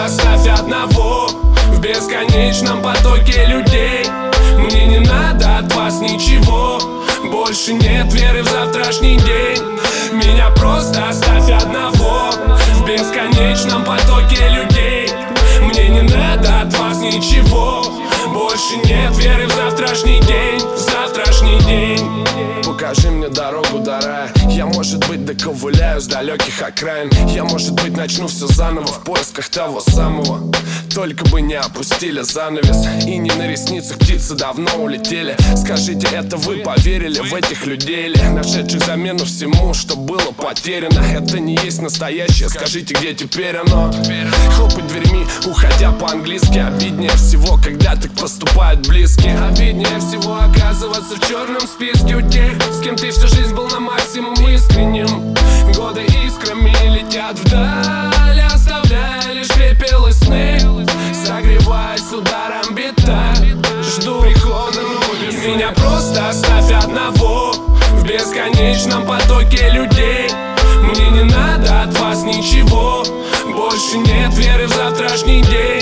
просто оставь одного в бесконечном потоке людей. Мне не надо от вас ничего, больше нет веры в завтрашний день. Меня просто оставь одного в бесконечном потоке людей. Мне не надо от вас ничего, больше нет веры в завтрашний день, в завтрашний день. Покажи мне дорогу до рая. Я, может быть, доковыляю с далеких окраин. Я, может быть, начну все заново в поисках того самого. Только бы не опустили занавес, и не на ресницах птицы давно улетели. Скажите, это вы поверили в этих людей ли, нашедших замену всему, что было потеряно? Это не есть настоящее, скажите, где теперь оно? Хлопать дверьми, уходя по-английски. Обиднее всего, когда так поступают близкие. Обиднее всего оказываться в черном списке у тех, с кем ты всю жизнь был на максимум искренним. Годы искрами летят вдаль, оставляя лишь пепел и сны. Согреваясь ударом бита, жду прихода новизны. Меня просто оставь одного в бесконечном потоке людей. Мне не надо от вас ничего, больше нет веры в завтрашний день.